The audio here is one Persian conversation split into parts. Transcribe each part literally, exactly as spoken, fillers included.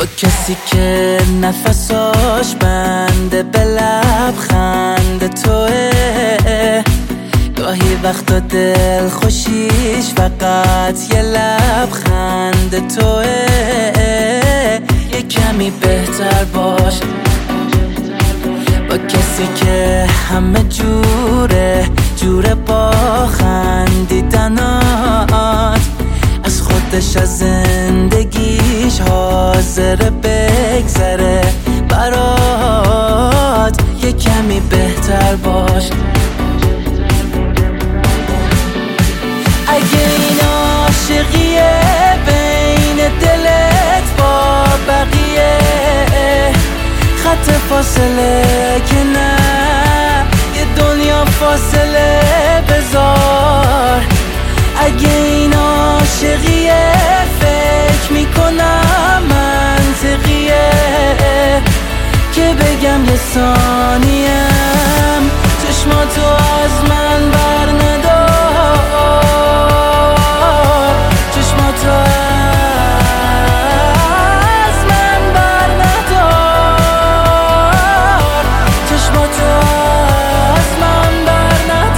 با کسی که نفساش بنده به لبخند توه، گاهی وقتا دل خوشیش فقط یه لبخند توه. یه کمی بهتر باش با کسی که همه جوره جوره با خندیدنات، از خودش از زندگیش حاضر بگذره برات. یه کمی بهتر باش اگه این عاشقیه بین دلت با بقیه، خط فاصله که نه یه دنیا فاصله بذار. اگه این عاشقیه فکر میکنم منطقیه که بگم یه ثانیم چشماتو از من بر ندار، چشماتو از من بر ندار، چشماتو از من بر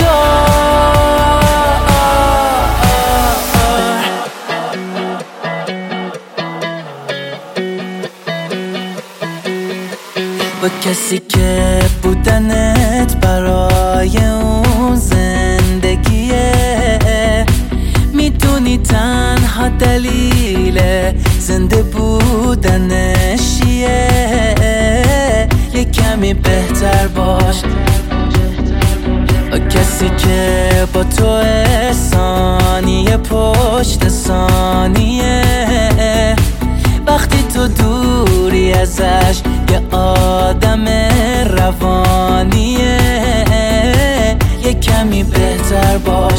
با کسی که بودنت برای اون زندگیه، میدونی تنها دلیل زنده بودنش چیه. یه کمی بهتر باش با کسی که با تو ثانیه پشت ثانیه، وقتی تو دوری ازش یه آدم روانیه. یه کمی بهتر باش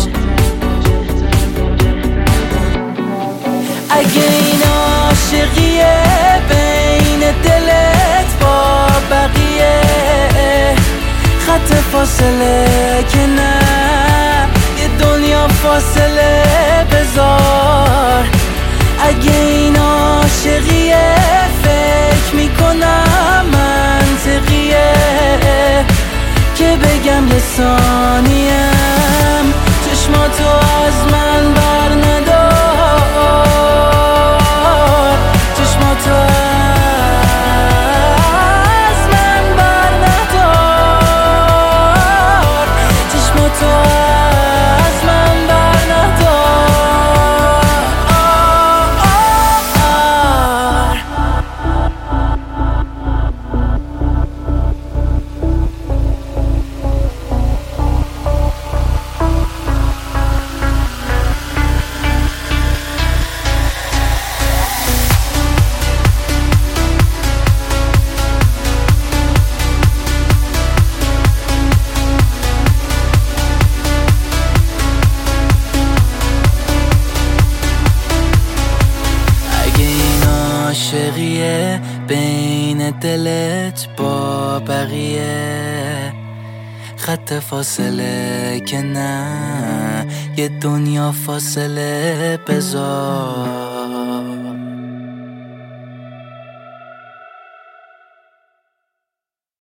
اگه این عاشقیه بین دلت با بقیه، خط فاصله که نه یه دنیا فاصله بذار. اگه این عاشقیه فکر میکنم منطقیه که بگم یه ثانیم چشماتو از من بر ندار، چشماتو از من بر ندار، چشماتو از من بر ندار. عاشقیه بین دلت با بقیه، خط فاصله که نه یه دنیا فاصله بذار.